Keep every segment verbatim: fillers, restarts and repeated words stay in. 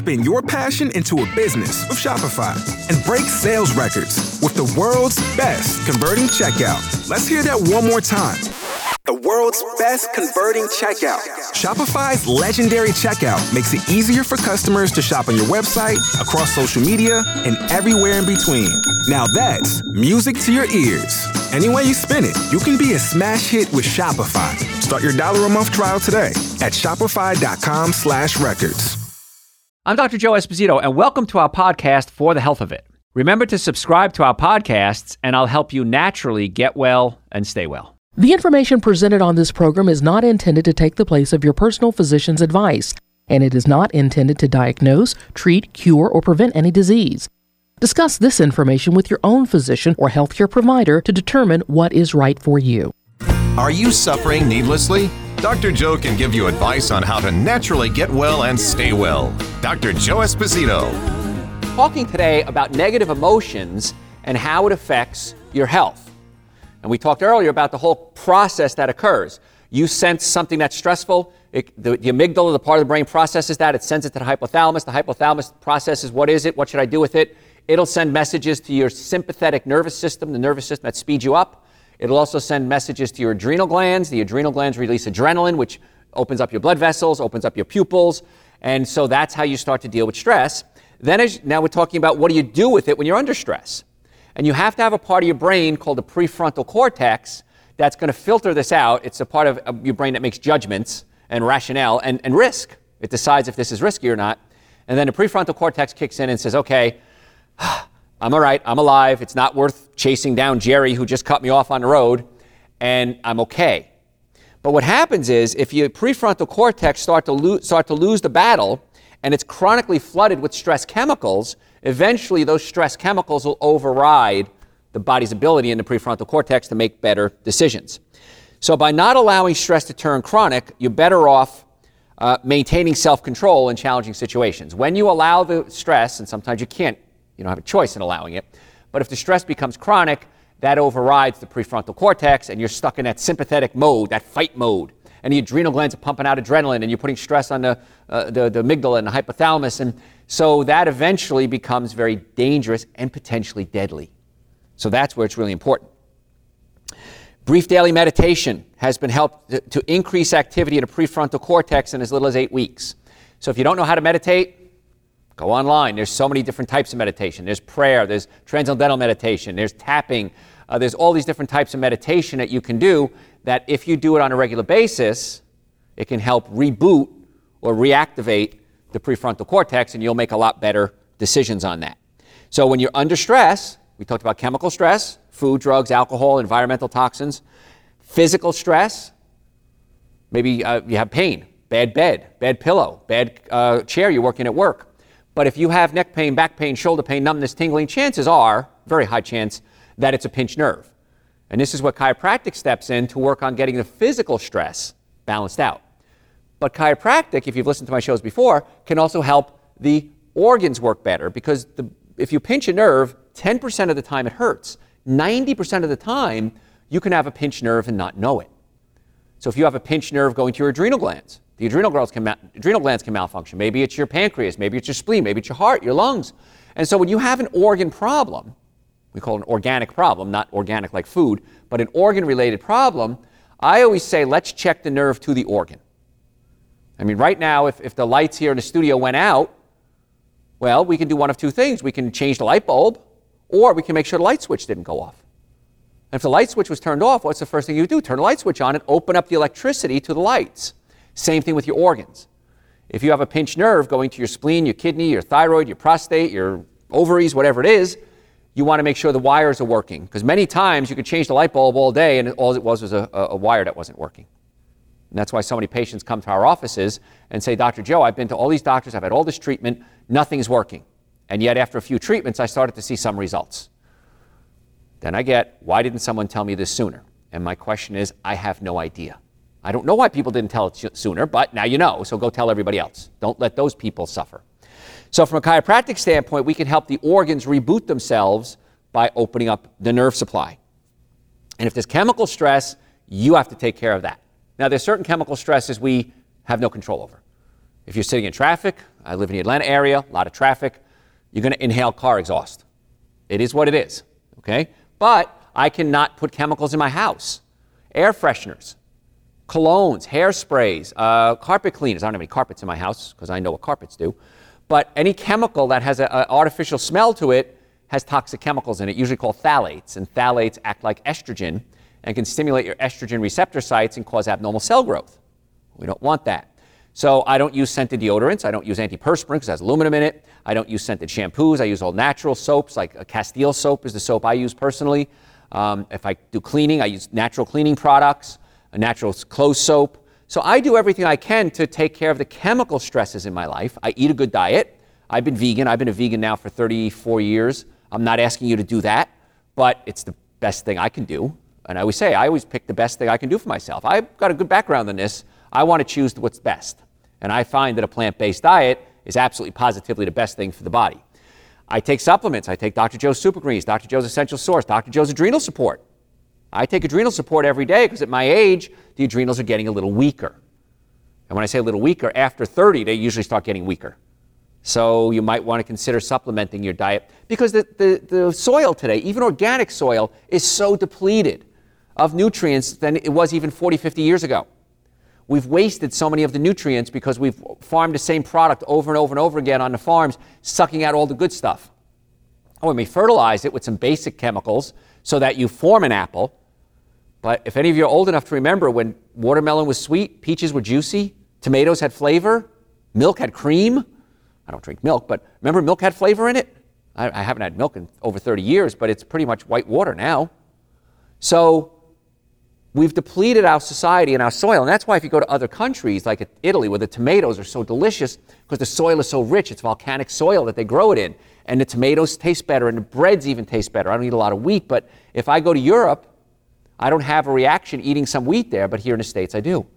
Spin your passion into a business with Shopify and break sales records with the world's best converting checkout. Let's hear that one more time. The world's best converting checkout. Shopify's legendary checkout makes it easier for customers to shop on your website, across social media, and everywhere in between. Now that's music to your ears. Any way you spin it, you can be a smash hit with Shopify. Start your dollar a month trial today at shopify.com slash records. I'm Doctor Joe Esposito, and welcome to our podcast, For the Health of It. Remember to subscribe to our podcasts, and I'll help you naturally get well and stay well. The information presented on this program is not intended to take the place of your personal physician's advice, and it is not intended to diagnose, treat, cure, or prevent any disease. Discuss this information with your own physician or healthcare provider to determine what is right for you. Are you suffering needlessly? Doctor Joe can give you advice on how to naturally get well and stay well. Doctor Joe Esposito. Talking today about negative emotions and how it affects your health. And we talked earlier about the whole process that occurs. You sense something that's stressful, it, the, the amygdala, the part of the brain, processes that. It sends it to the hypothalamus. The hypothalamus processes, what is it? What should I do with it? It'll send messages to your sympathetic nervous system, the nervous system that speeds you up. It'll also send messages to your adrenal glands. The adrenal glands release adrenaline, which opens up your blood vessels, opens up your pupils. And so that's how you start to deal with stress. Then as, now we're talking about what do you do with it when you're under stress? And you have to have a part of your brain called the prefrontal cortex that's going to filter this out. It's a part of your brain that makes judgments and rationale and, and risk. It decides if this is risky or not. And then the prefrontal cortex kicks in and says, okay, I'm all right, I'm alive. It's not worth chasing down Jerry who just cut me off on the road, and I'm okay. But what happens is if your prefrontal cortex start to, lo- start to lose the battle and it's chronically flooded with stress chemicals, eventually those stress chemicals will override the body's ability in the prefrontal cortex to make better decisions. So by not allowing stress to turn chronic, you're better off uh, maintaining self-control in challenging situations. When you allow the stress, and sometimes you can't, you don't have a choice in allowing it, but if the stress becomes chronic, that overrides the prefrontal cortex and you're stuck in that sympathetic mode, that fight mode. And the adrenal glands are pumping out adrenaline and you're putting stress on the, uh, the, the amygdala and the hypothalamus. And so that eventually becomes very dangerous and potentially deadly. So that's where it's really important. Brief daily meditation has been helped to, to increase activity in the prefrontal cortex in as little as eight weeks. So if you don't know how to meditate, go online. There's so many different types of meditation. There's prayer, there's transcendental meditation, there's tapping. Uh, there's all these different types of meditation that you can do that if you do it on a regular basis, it can help reboot or reactivate the prefrontal cortex, and you'll make a lot better decisions on that. So when you're under stress, we talked about chemical stress, food, drugs, alcohol, environmental toxins, physical stress, maybe uh, you have pain, bad bed, bad pillow, bad uh, chair you're working at work. But if you have neck pain, back pain, shoulder pain, numbness, tingling, chances are, very high chance, that it's a pinched nerve. And this is what chiropractic steps in to work on getting the physical stress balanced out. But chiropractic, if you've listened to my shows before, can also help the organs work better because the, if you pinch a nerve, ten percent of the time it hurts. ninety percent of the time, you can have a pinched nerve and not know it. So if you have a pinched nerve going to your adrenal glands, the adrenal glands can, ma- adrenal glands can malfunction. Maybe it's your pancreas, maybe it's your spleen, maybe it's your heart, your lungs. And so when you have an organ problem, we call it an organic problem, not organic like food, but an organ-related problem, I always say, let's check the nerve to the organ. I mean, right now, if, if the lights here in the studio went out, well, we can do one of two things. We can change the light bulb, or we can make sure the light switch didn't go off. And if the light switch was turned off, what's the first thing you do? Turn the light switch on and open up the electricity to the lights. Same thing with your organs. If you have a pinched nerve going to your spleen, your kidney, your thyroid, your prostate, your ovaries, whatever it is, you want to make sure the wires are working. Because many times you could change the light bulb all day and all it was was a, a wire that wasn't working. And that's why so many patients come to our offices and say, Doctor Joe, I've been to all these doctors, I've had all this treatment, nothing's working. And yet after a few treatments, I started to see some results. Then I get, why didn't someone tell me this sooner? And my question is, I have no idea. I don't know why people didn't tell it sooner, but now you know, so go tell everybody else. Don't let those people suffer. So from a chiropractic standpoint, we can help the organs reboot themselves by opening up the nerve supply. And if there's chemical stress, you have to take care of that. Now, there's certain chemical stresses we have no control over. If you're sitting in traffic, I live in the Atlanta area, a lot of traffic, you're going to inhale car exhaust. It is what it is, okay? But I cannot put chemicals in my house. Air fresheners, colognes, hairsprays, uh, carpet cleaners. I don't have any carpets in my house because I know what carpets do. But any chemical that has an artificial smell to it has toxic chemicals in it, usually called phthalates. And phthalates act like estrogen and can stimulate your estrogen receptor sites and cause abnormal cell growth. We don't want that. So I don't use scented deodorants. I don't use antiperspirant because it has aluminum in it. I don't use scented shampoos. I use all natural soaps, like a Castile soap is the soap I use personally. Um, if I do cleaning, I use natural cleaning products, a natural clothes soap. So I do everything I can to take care of the chemical stresses in my life. I eat a good diet. I've been vegan. I've been a vegan now for thirty-four years. I'm not asking you to do that, but it's the best thing I can do. And I always say, I always pick the best thing I can do for myself. I've got a good background in this. I want to choose what's best. And I find that a plant-based diet is absolutely positively the best thing for the body. I take supplements. I take Doctor Joe's Super Greens, Doctor Joe's Essential Source, Doctor Joe's Adrenal Support. I take adrenal support every day because at my age, the adrenals are getting a little weaker. And when I say a little weaker, after thirty, they usually start getting weaker. So you might want to consider supplementing your diet because the, the, the soil today, even organic soil, is so depleted of nutrients than it was even forty, fifty years ago. We've wasted so many of the nutrients because we've farmed the same product over and over and over again on the farms, sucking out all the good stuff. Oh, we may fertilize it with some basic chemicals so that you form an apple. But if any of you are old enough to remember when watermelon was sweet, peaches were juicy, tomatoes had flavor, milk had cream. I don't drink milk, but remember milk had flavor in it? I, I haven't had milk in over thirty years, but it's pretty much white water now. So we've depleted our society and our soil. And that's why if you go to other countries, like Italy, where the tomatoes are so delicious, because the soil is so rich, it's volcanic soil that they grow it in. And the tomatoes taste better, and the breads even taste better. I don't eat a lot of wheat, but if I go to Europe, I don't have a reaction eating some wheat there, but here in the States I do.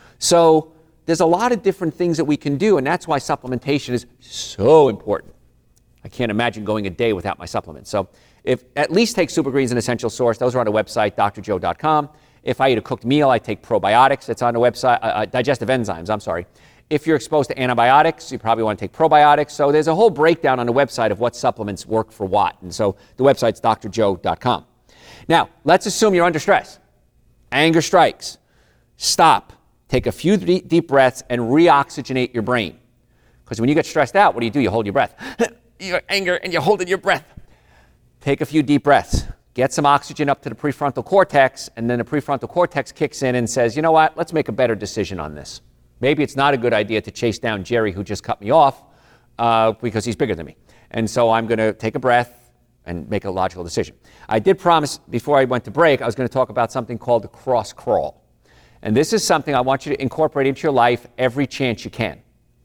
So there's a lot of different things that we can do, and that's why supplementation is so important. I can't imagine going a day without my supplements. So if at least take Super Greens and Essential Source. Those are on the website, D R joe dot com. If I eat a cooked meal, I take probiotics. That's on the website, uh, uh, digestive enzymes, I'm sorry. If you're exposed to antibiotics, you probably want to take probiotics. So there's a whole breakdown on the website of what supplements work for what. And so the website's D R joe dot com. Now, let's assume you're under stress. Anger strikes. Stop. Take a few deep, deep breaths and re-oxygenate your brain. Because when you get stressed out, what do you do? You hold your breath. Your anger and you're holding your breath. Take a few deep breaths. Get some oxygen up to the prefrontal cortex, and then the prefrontal cortex kicks in and says, you know what, let's make a better decision on this. Maybe it's not a good idea to chase down Jerry, who just cut me off, uh, because he's bigger than me. And so I'm going to take a breath and make a logical decision. I did promise before I went to break, I was going to talk about something called the cross crawl. And this is something I want you to incorporate into your life every chance you can.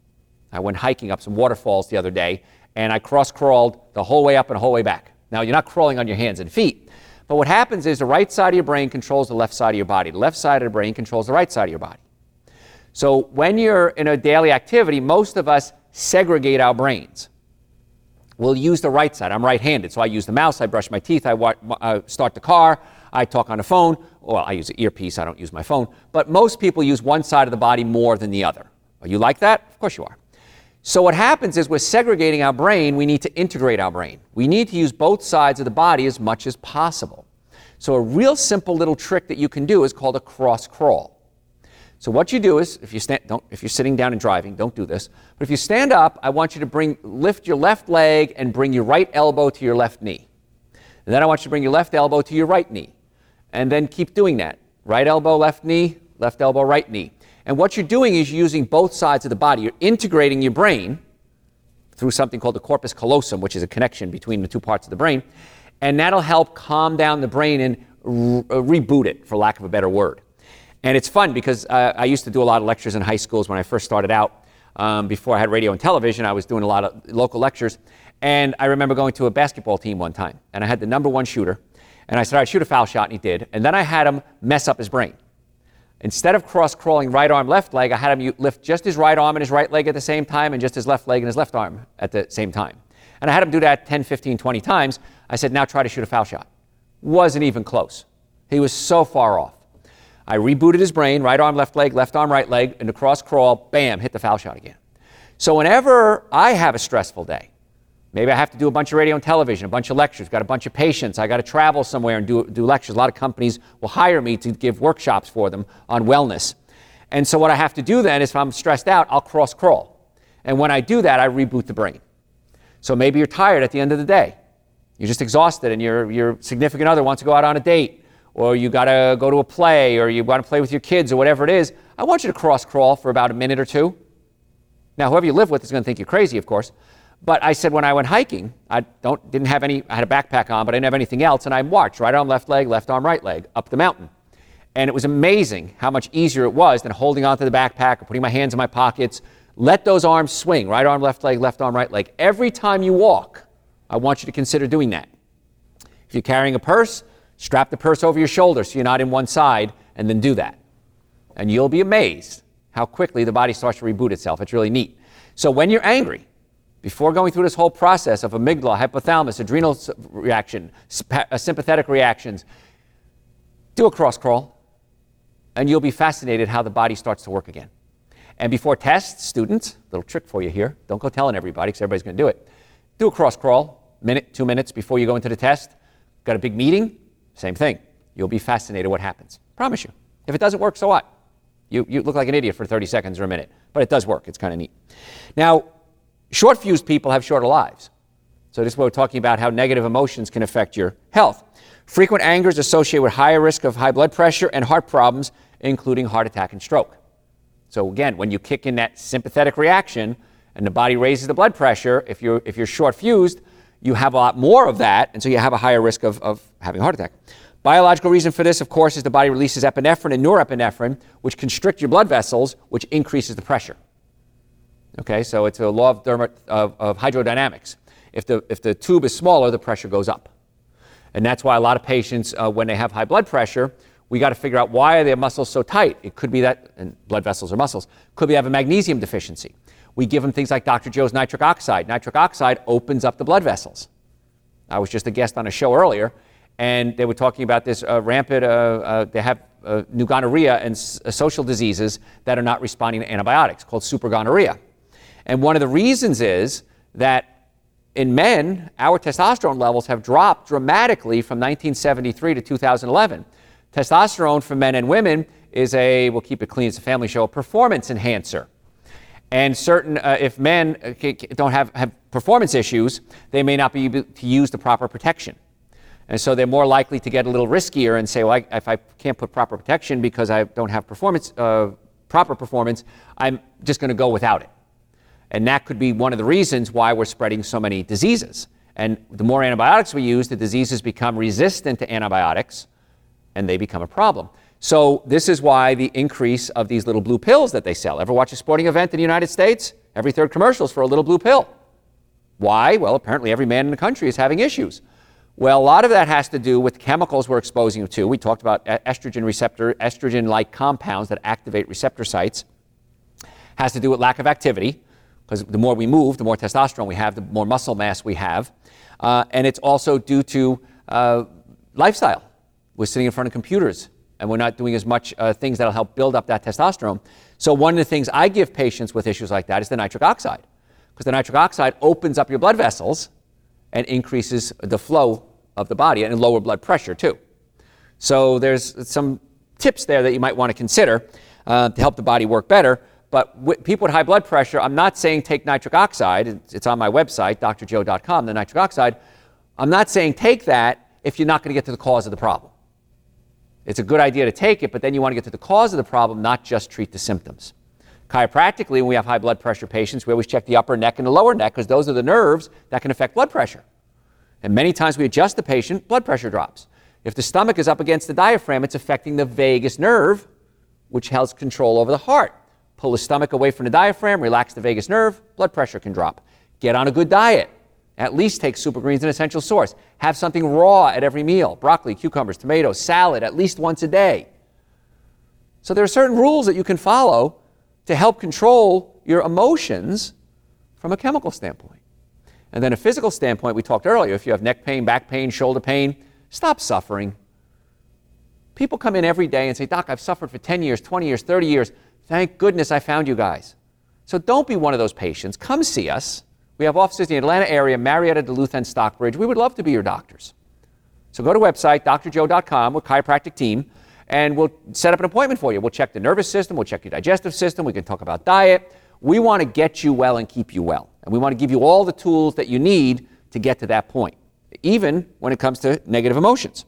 I went hiking up some waterfalls the other day, and I cross crawled the whole way up and the whole way back. Now, you're not crawling on your hands and feet, but what happens is the right side of your brain controls the left side of your body. The left side of the brain controls the right side of your body. So when you're in a daily activity, most of us segregate our brains. We'll use the right side. I'm right-handed, so I use the mouse, I brush my teeth, I wa- uh, start the car, I talk on the phone. Well, I use an earpiece, I don't use my phone. But most people use one side of the body more than the other. Are you like that? Of course you are. So what happens is we're segregating our brain. We need to integrate our brain. We need to use both sides of the body as much as possible. So a real simple little trick that you can do is called a cross crawl. So what you do is, if you stand, don't, if you're sitting down and driving, don't do this. But if you stand up, I want you to bring, lift your left leg and bring your right elbow to your left knee. And then I want you to bring your left elbow to your right knee. And then keep doing that. Right elbow, left knee, left elbow, right knee. And what you're doing is you're using both sides of the body. You're integrating your brain through something called the corpus callosum, which is a connection between the two parts of the brain. And that'll help calm down the brain and re- reboot it, for lack of a better word. And it's fun because uh, I used to do a lot of lectures in high schools when I first started out. Um, before I had radio and television, I was doing a lot of local lectures. And I remember going to a basketball team one time. And I had the number one shooter. And I said, all right, shoot a foul shot, and he did. And then I had him mess up his brain. Instead of cross-crawling right arm, left leg, I had him lift just his right arm and his right leg at the same time and just his left leg and his left arm at the same time. And I had him do that ten, fifteen, twenty times. I said, now try to shoot a foul shot. Wasn't even close. He was so far off. I rebooted his brain, right arm, left leg, left arm, right leg, and the cross-crawl, bam, hit the foul shot again. So whenever I have a stressful day, maybe I have to do a bunch of radio and television, a bunch of lectures, got a bunch of patients, I got to travel somewhere and do, do lectures. A lot of companies will hire me to give workshops for them on wellness. And so what I have to do then is if I'm stressed out, I'll cross crawl. And when I do that, I reboot the brain. So maybe you're tired at the end of the day. You're just exhausted and your, your significant other wants to go out on a date, or you got to go to a play, or you want to play with your kids, or whatever it is. I want you to cross crawl for about a minute or two. Now, whoever you live with is going to think you're crazy, of course. But I said when I went hiking, I don't didn't have any, I had a backpack on, but I didn't have anything else, and I marched right arm, left leg, left arm, right leg up the mountain. And it was amazing how much easier it was than holding onto the backpack or putting my hands in my pockets. Let those arms swing, right arm, left leg, left arm, right leg. Every time you walk, I want you to consider doing that. If you're carrying a purse, strap the purse over your shoulder so you're not in one side, and then do that. And you'll be amazed how quickly the body starts to reboot itself. It's really neat. So when you're angry, before going through this whole process of amygdala, hypothalamus, adrenal reaction, sympathetic reactions, do a cross crawl, and you'll be fascinated how the body starts to work again. And before tests, students, little trick for you here, don't go telling everybody because everybody's going to do it. Do a cross crawl, minute, two minutes before you go into the test. Got a big meeting, same thing. You'll be fascinated what happens. Promise you. If it doesn't work, so what? You, you look like an idiot for thirty seconds or a minute, but it does work. It's kind of neat. Now, short-fused people have shorter lives. So this is what we're talking about, how negative emotions can affect your health. Frequent anger is associated with higher risk of high blood pressure and heart problems, including heart attack and stroke. So again, when you kick in that sympathetic reaction and the body raises the blood pressure, if you're, if you're short-fused, you have a lot more of that, and so you have a higher risk of, of having a heart attack. Biological reason for this, of course, is the body releases epinephrine and norepinephrine, which constrict your blood vessels, which increases the pressure. Okay, so it's a law of, thermo, of, of hydrodynamics. If the, if the tube is smaller, the pressure goes up. And that's why a lot of patients, uh, when they have high blood pressure, we got to figure out why are their muscles so tight. It could be that, and blood vessels are muscles, could be they have a magnesium deficiency. We give them things like Doctor Joe's nitric oxide. Nitric oxide opens up the blood vessels. I was just a guest on a show earlier, and they were talking about this uh, rampant, uh, uh, they have uh, new gonorrhea and s- uh, social diseases that are not responding to antibiotics, called supergonorrhea. And one of the reasons is that in men, our testosterone levels have dropped dramatically from nineteen seventy-three to two thousand eleven. Testosterone for men and women is a, we'll keep it clean, it's a family show, a performance enhancer. And certain, uh, if men don't have, have performance issues, they may not be able to use the proper protection. And so they're more likely to get a little riskier and say, well, I, if I can't put proper protection because I don't have performance, uh, proper performance, I'm just going to go without it. And that could be one of the reasons why we're spreading so many diseases. And the more antibiotics we use, the diseases become resistant to antibiotics, and they become a problem. So this is why the increase of these little blue pills that they sell. Ever watch a sporting event in the United States? Every third commercial is for a little blue pill. Why? Well, apparently every man in the country is having issues. Well, a lot of that has to do with chemicals we're exposing them to. We talked about estrogen receptor, estrogen-like compounds that activate receptor sites. Has to do with lack of activity, because the more we move, the more testosterone we have, the more muscle mass we have. Uh, and it's also due to uh, lifestyle. We're sitting in front of computers, and we're not doing as much uh, things that'll help build up that testosterone. So one of the things I give patients with issues like that is the nitric oxide, because the nitric oxide opens up your blood vessels and increases the flow of the body and lower blood pressure too. So there's some tips there that you might want to consider uh, to help the body work better. But with people with high blood pressure, I'm not saying take nitric oxide. It's on my website, D R joe dot com, the nitric oxide. I'm not saying take that if you're not going to get to the cause of the problem. It's a good idea to take it, but then you want to get to the cause of the problem, not just treat the symptoms. Chiropractically, when we have high blood pressure patients, we always check the upper neck and the lower neck because those are the nerves that can affect blood pressure. And many times we adjust the patient, blood pressure drops. If the stomach is up against the diaphragm, it's affecting the vagus nerve, which has control over the heart. Pull the stomach away from the diaphragm, relax the vagus nerve, blood pressure can drop. Get on a good diet. At least take super greens and essential source. Have something raw at every meal. Broccoli, cucumbers, tomatoes, salad at least once a day. So there are certain rules that you can follow to help control your emotions from a chemical standpoint. And then a physical standpoint, we talked earlier, if you have neck pain, back pain, shoulder pain, stop suffering. People come in every day and say, Doc, I've suffered for ten years, twenty years, thirty years. Thank goodness I found you guys. So don't be one of those patients. Come see us. We have offices in the Atlanta area, Marietta, Duluth, and Stockbridge. We would love to be your doctors. So go to website, D R joe dot com, with chiropractic team, and we'll set up an appointment for you. We'll check the nervous system. We'll check your digestive system. We can talk about diet. We want to get you well and keep you well. And we want to give you all the tools that you need to get to that point, even when it comes to negative emotions.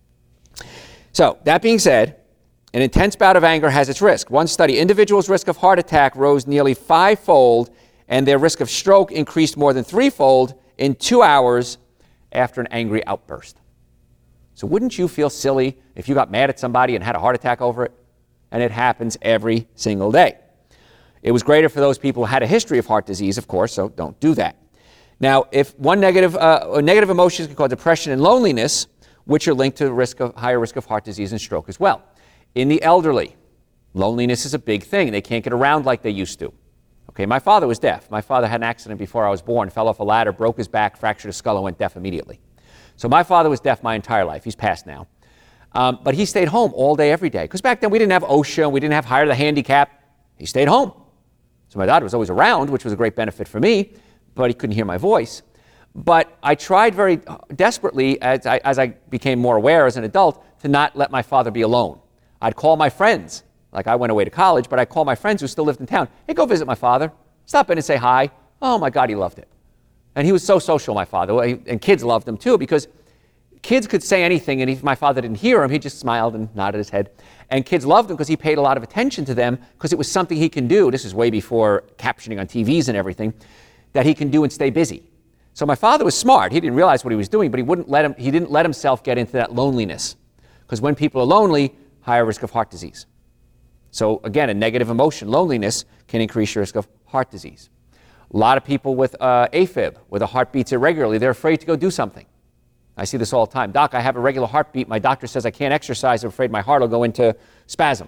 So that being said, an intense bout of anger has its risk. One study, individuals' risk of heart attack rose nearly fivefold, and their risk of stroke increased more than threefold in two hours after an angry outburst. So wouldn't you feel silly if you got mad at somebody and had a heart attack over it? And it happens every single day. It was greater for those people who had a history of heart disease, of course, so don't do that. Now, if one negative, uh, negative emotions can cause depression and loneliness, which are linked to the risk of, higher risk of heart disease and stroke as well. In the elderly, loneliness is a big thing. They can't get around like they used to. Okay, my father was deaf. My father had an accident before I was born, fell off a ladder, broke his back, fractured his skull, and went deaf immediately. So my father was deaf my entire life. He's passed now. Um, but he stayed home all day, every day. Because back then we didn't have OSHA, and we didn't have Hire the Handicap. He stayed home. So my dad was always around, which was a great benefit for me, but he couldn't hear my voice. But I tried very desperately, as I, as I became more aware as an adult, to not let my father be alone. I'd call my friends. Like I went away to college, but I'd call my friends who still lived in town. Hey, go visit my father. Stop in and say hi. Oh, my God, he loved it. And he was so social, my father. And kids loved him, too, because kids could say anything, and if my father didn't hear him, he just smiled and nodded his head. And kids loved him because he paid a lot of attention to them, because it was something he can do. This is way before captioning on T Vs and everything, that he can do and stay busy. So my father was smart. He didn't realize what he was doing, but he wouldn't let him, he didn't let himself get into that loneliness. Because when people are lonely, higher risk of heart disease. So again, a negative emotion, loneliness, can increase your risk of heart disease. A lot of people with uh, AFib, where the heart beats irregularly, they're afraid to go do something. I see this all the time. Doc, I have a regular heartbeat. My doctor says I can't exercise. I'm afraid my heart will go into spasm.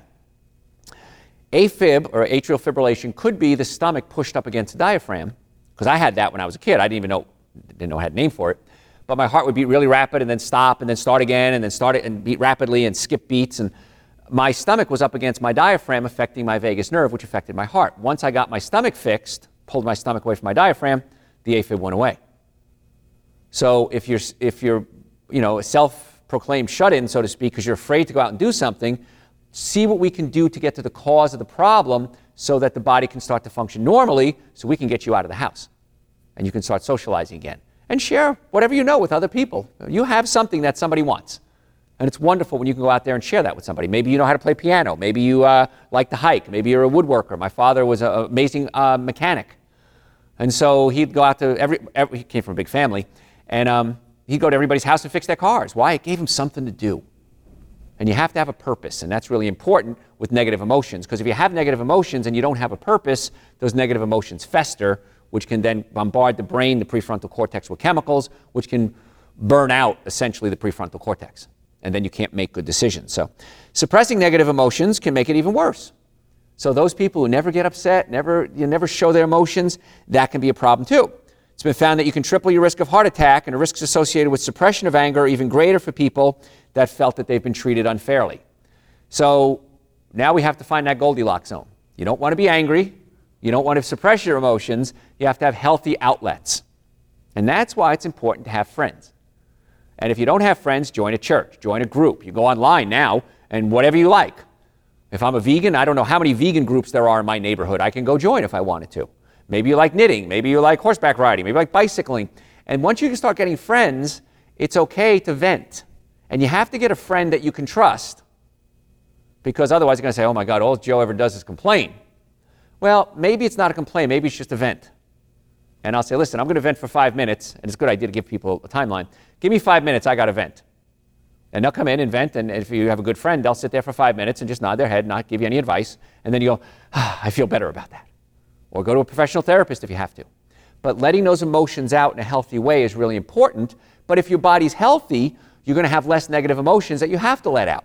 AFib, or atrial fibrillation, could be the stomach pushed up against the diaphragm, because I had that when I was a kid. I didn't even know, didn't know I had a name for it. But my heart would beat really rapid and then stop and then start again and then start it and beat rapidly and skip beats. And my stomach was up against my diaphragm, affecting my vagus nerve, which affected my heart. Once I got my stomach fixed, pulled my stomach away from my diaphragm, the AFib went away. So if you're, if you're you know, a self-proclaimed shut-in, so to speak, because you're afraid to go out and do something, see what we can do to get to the cause of the problem so that the body can start to function normally, so we can get you out of the house. And you can start socializing again. And share whatever you know with other people. You have something that somebody wants. And it's wonderful when you can go out there and share that with somebody. Maybe you know how to play piano. Maybe you uh, like to hike. Maybe you're a woodworker. My father was an amazing uh, mechanic. And so he'd go out to every, every he came from a big family, and um, he'd go to everybody's house and fix their cars. Why? It gave him something to do. And you have to have a purpose, and that's really important with negative emotions, because if you have negative emotions and you don't have a purpose, those negative emotions fester, which can then bombard the brain, the prefrontal cortex, with chemicals, which can burn out, essentially, the prefrontal cortex. And then you can't make good decisions. So suppressing negative emotions can make it even worse. So those people who never get upset, never, you never show their emotions, that can be a problem too. It's been found that you can triple your risk of heart attack, and the risks associated with suppression of anger are even greater for people that felt that they've been treated unfairly. So now we have to find that Goldilocks zone. You don't want to be angry. You don't want to suppress your emotions. You have to have healthy outlets. And that's why it's important to have friends. And if you don't have friends, join a church, join a group. You go online now, and whatever you like. If I'm a vegan, I don't know how many vegan groups there are in my neighborhood. I can go join if I wanted to. Maybe you like knitting. Maybe you like horseback riding. Maybe you like bicycling. And once you can start getting friends, it's okay to vent. And you have to get a friend that you can trust, because otherwise you're going to say, oh my God, all Joe ever does is complain. Well, maybe it's not a complaint. Maybe it's just a vent. And I'll say, listen, I'm going to vent for five minutes. And it's a good idea to give people a timeline. Give me five minutes. I got to vent. And they'll come in and vent. And if you have a good friend, they'll sit there for five minutes and just nod their head, not give you any advice. And then you go, ah, I feel better about that. Or go to a professional therapist if you have to. But letting those emotions out in a healthy way is really important. But if your body's healthy, you're going to have less negative emotions that you have to let out.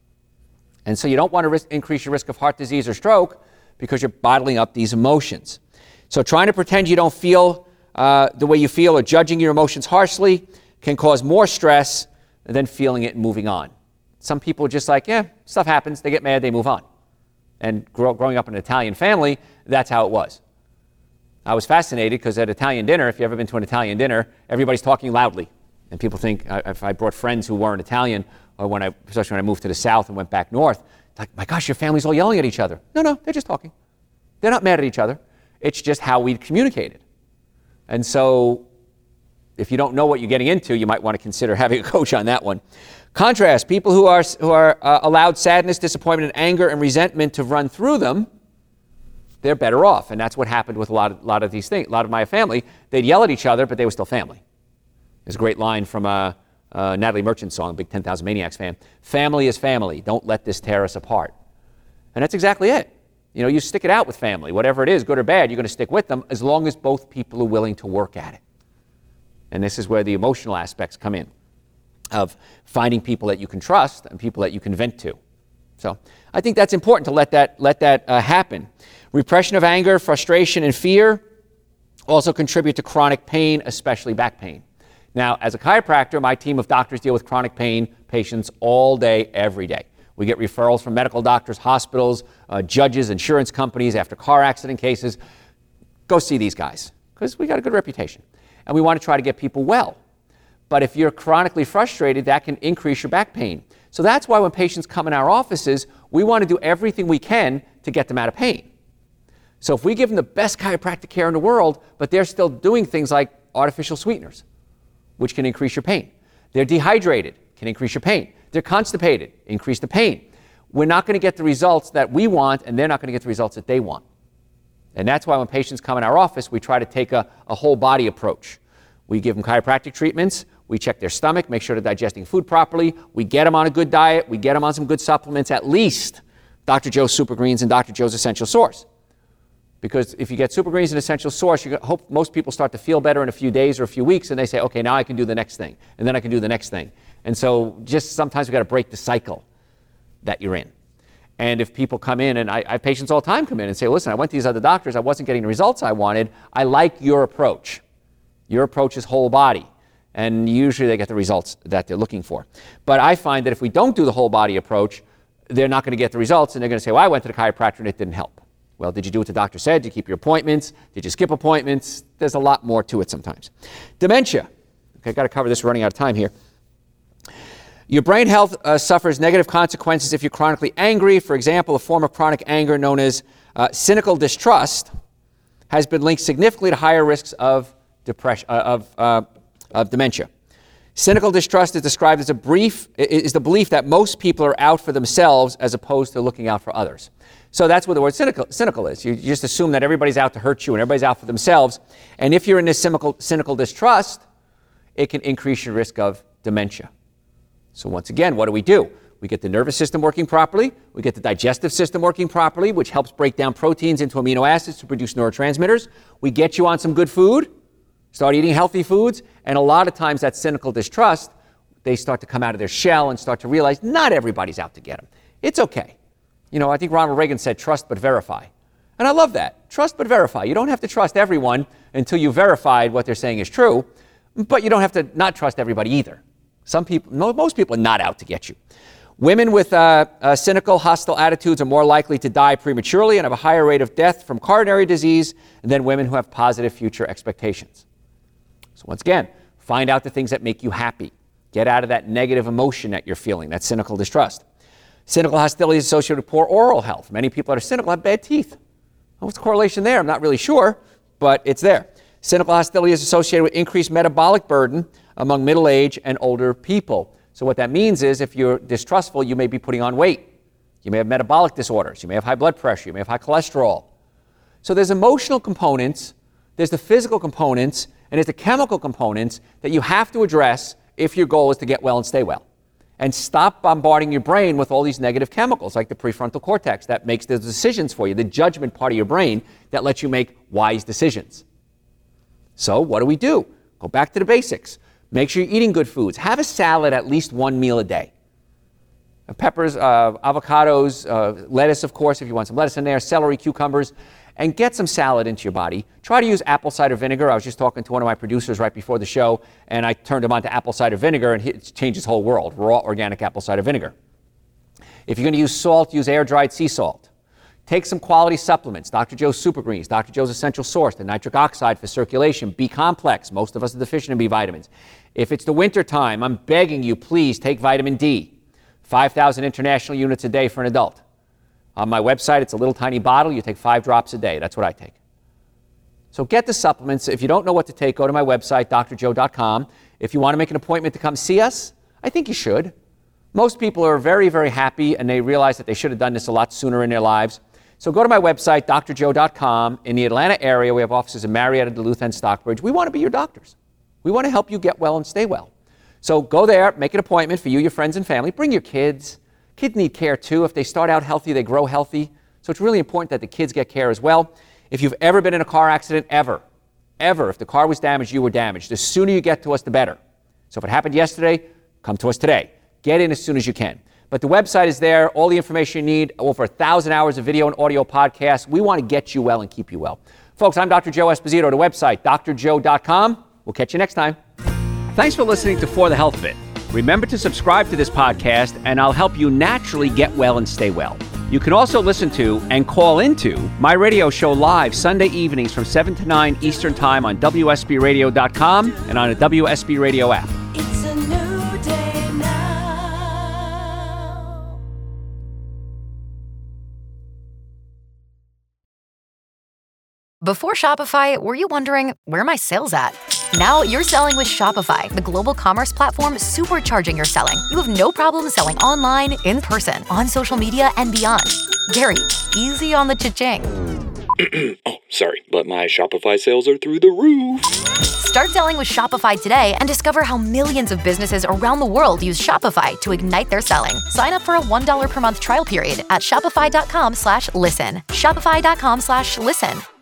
And so you don't want to risk, increase your risk of heart disease or stroke, because you're bottling up these emotions. So trying to pretend you don't feel uh, the way you feel, or judging your emotions harshly, can cause more stress than feeling it and moving on. Some people are just like, yeah, stuff happens, they get mad, they move on. And grow, growing up in an Italian family, that's how it was. I was fascinated because at Italian dinner, if you've ever been to an Italian dinner, everybody's talking loudly. And people think, if I brought friends who weren't Italian, or when I, especially when I moved to the South and went back north, like, my gosh, your family's all yelling at each other. No, no, they're just talking. They're not mad at each other. It's just how we communicated. And so if you don't know what you're getting into, you might want to consider having a coach on that one. Contrast, people who are, who are uh, allowed sadness, disappointment, and anger and resentment to run through them, they're better off. And that's what happened with a lot of, lot of these things. A lot of my family, they'd yell at each other, but they were still family. There's a great line from a, a Natalie Merchant song, a big ten thousand Maniacs fan. Family is family. Don't let this tear us apart. And that's exactly it. You know, you stick it out with family. Whatever it is, good or bad, you're going to stick with them as long as both people are willing to work at it. And this is where the emotional aspects come in, of finding people that you can trust and people that you can vent to. So I think that's important to let that, let that uh, happen. Repression of anger, frustration, and fear also contribute to chronic pain, especially back pain. Now, as a chiropractor, my team of doctors deal with chronic pain patients all day, every day. We get referrals from medical doctors, hospitals, uh, judges, insurance companies after car accident cases. Go see these guys, because we got a good reputation. And we want to try to get people well. But if you're chronically frustrated, that can increase your back pain. So that's why when patients come in our offices, we want to do everything we can to get them out of pain. So if we give them the best chiropractic care in the world, but they're still doing things like artificial sweeteners, which can increase your pain. They're dehydrated, can increase your pain. They're constipated, increase the pain. We're not going to get the results that we want, and they're not going to get the results that they want. And that's why when patients come in our office, we try to take a, a whole body approach. We give them chiropractic treatments, we check their stomach, make sure they're digesting food properly, we get them on a good diet, we get them on some good supplements, at least Doctor Joe's Super Greens and Doctor Joe's Essential Source. Because if you get Super Greens and Essential Source, you hope most people start to feel better in a few days or a few weeks, and they say, okay, now I can do the next thing, and then I can do the next thing. And so just sometimes we've got to break the cycle that you're in. And if people come in, and I, I have patients all the time come in and say, listen, I went to these other doctors, I wasn't getting the results I wanted, I like your approach. Your approach is whole body. And usually they get the results that they're looking for. But I find that if we don't do the whole body approach, they're not going to get the results, and they're going to say, well, I went to the chiropractor and it didn't help. Well, did you do what the doctor said? Did you keep your appointments? Did you skip appointments? There's a lot more to it sometimes. Dementia. Okay, I've got to cover this, we're running out of time here. Your brain health uh, suffers negative consequences if you're chronically angry. For example, a form of chronic anger known as uh, cynical distrust has been linked significantly to higher risks of depression, uh, of, uh, of dementia. Cynical distrust is described as a brief, is the belief that most people are out for themselves as opposed to looking out for others. So that's what the word cynical, cynical is. You, you just assume that everybody's out to hurt you and everybody's out for themselves. And if you're in this cynical, cynical distrust, it can increase your risk of dementia. So once again, what do we do? We get the nervous system working properly, we get the digestive system working properly, which helps break down proteins into amino acids to produce neurotransmitters. We get you on some good food, start eating healthy foods, and a lot of times that cynical distrust, they start to come out of their shell and start to realize not everybody's out to get them. It's okay. You know, I think Ronald Reagan said, trust but verify. And I love that. Trust but verify. You don't have to trust everyone until you've verified what they're saying is true, but you don't have to not trust everybody either. Some people, most people are not out to get you. Women with uh, uh, cynical, hostile attitudes are more likely to die prematurely and have a higher rate of death from coronary disease than women who have positive future expectations. So once again, find out the things that make you happy. Get out of that negative emotion that you're feeling, that cynical distrust. Cynical hostility is associated with poor oral health. Many people that are cynical have bad teeth. What's the correlation there? I'm not really sure, but it's there. Cynical hostility is associated with increased metabolic burden among middle-aged and older people. So what that means is if you're distrustful, you may be putting on weight. You may have metabolic disorders. You may have high blood pressure. You may have high cholesterol. So there's emotional components, there's the physical components, and there's the chemical components that you have to address if your goal is to get well and stay well. And stop bombarding your brain with all these negative chemicals like the prefrontal cortex that makes the decisions for you, the judgment part of your brain that lets you make wise decisions. So what do we do? Go back to the basics. Make sure you're eating good foods. Have a salad at least one meal a day. Peppers, uh, avocados, uh, lettuce, of course, if you want some lettuce in there, celery, cucumbers, and get some salad into your body. Try to use apple cider vinegar. I was just talking to one of my producers right before the show, and I turned him on to apple cider vinegar, and it changed his whole world, raw organic apple cider vinegar. If you're going to use salt, use air-dried sea salt. Take some quality supplements. Doctor Joe's Super Greens, Doctor Joe's Essential Source, the nitric oxide for circulation, B complex. Most of us are deficient in B vitamins. If it's the winter time, I'm begging you, please take vitamin D. five thousand international units a day for an adult. On my website, it's a little tiny bottle. You take five drops a day. That's what I take. So get the supplements. If you don't know what to take, go to my website, d r joe dot com. If you want to make an appointment to come see us, I think you should. Most people are very, very happy, and they realize that they should have done this a lot sooner in their lives. So go to my website, d r joe dot com. In the Atlanta area, we have offices in Marietta, Duluth, and Stockbridge. We want to be your doctors. We want to help you get well and stay well. So go there, make an appointment for you, your friends, and family. Bring your kids. Kids need care too. If they start out healthy, they grow healthy. So it's really important that the kids get care as well. If you've ever been in a car accident, ever, ever, if the car was damaged, you were damaged. The sooner you get to us, the better. So if it happened yesterday, come to us today. Get in as soon as you can. But the website is there, all the information you need, over a thousand hours of video and audio podcasts. We want to get you well and keep you well. Folks, I'm Doctor Joe Esposito. The website, d r joe dot com. We'll catch you next time. Thanks for listening to For the Health Fit. Remember to subscribe to this podcast, and I'll help you naturally get well and stay well. You can also listen to and call into my radio show live Sunday evenings from seven to nine Eastern Time on W S B radio dot com and on a W S B Radio app. It's a new day now. Before Shopify, were you wondering, where are my sales at? Now you're selling with Shopify, the global commerce platform supercharging your selling. You have no problem selling online, in person, on social media, and beyond. Gary, easy on the cha-ching. Oh, sorry, but my Shopify sales are through the roof. Start selling with Shopify today and discover how millions of businesses around the world use Shopify to ignite their selling. Sign up for a one dollar per month trial period at shopify dot com slash listen. Shopify dot com slash listen.